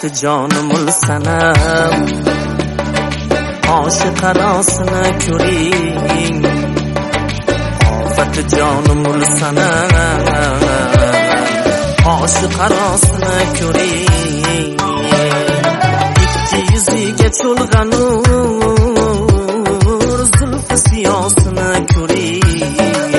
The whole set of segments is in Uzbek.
ofati jonimul sanam oshiq arosini ko'ring ofati jonimul sanam oshiq arosini ko'ring ikki yuziga cho'lg'anur zulfi siyosini ko'ring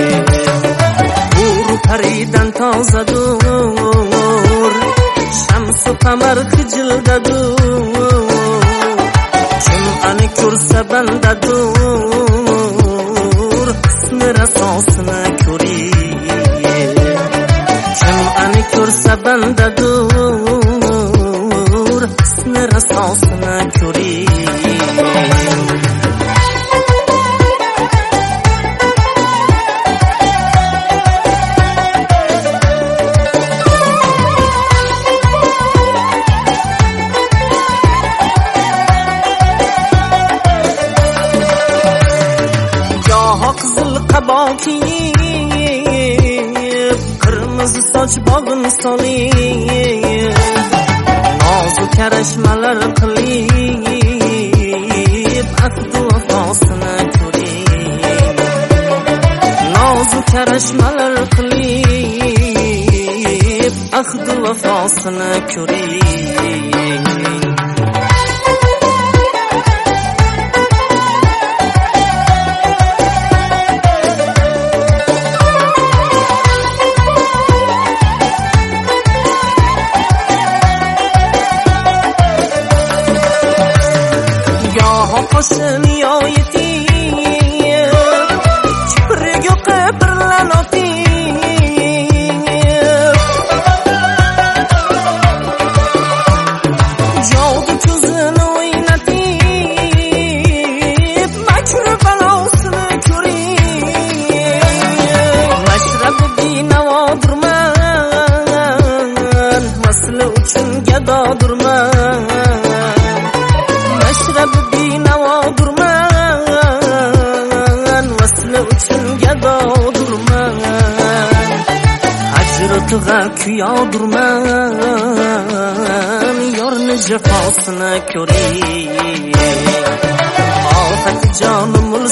hur paridan tozadur shamsu qamar xijildadur kim ani ko'rsa bandadur husni rasosini ko'ring kim ani ko'rsa bandadur husni rasosini ko'ring qirmizi soch bog'in solib nozik karashmalar qilib ahdu vafosini ko'ring nozik karashmalar qilib ahdu vafosini ko'ring qo'shin yoyiting chipriga qibirlanoting jovdi ko'zini o'ynatib makr balosini ko'ring mashrabi binavodurman vasli uchun gadodurman mashrabi binavodurman vasli uchun gadodurman ajratiga kuyodurman yorni jafosini ko'ring ofati jonimul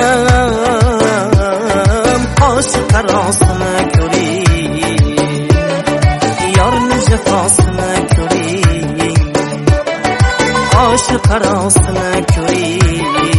sanam oshiq arosini ko'ring yorni jafosini ko'ring oshiq arosini ko'ring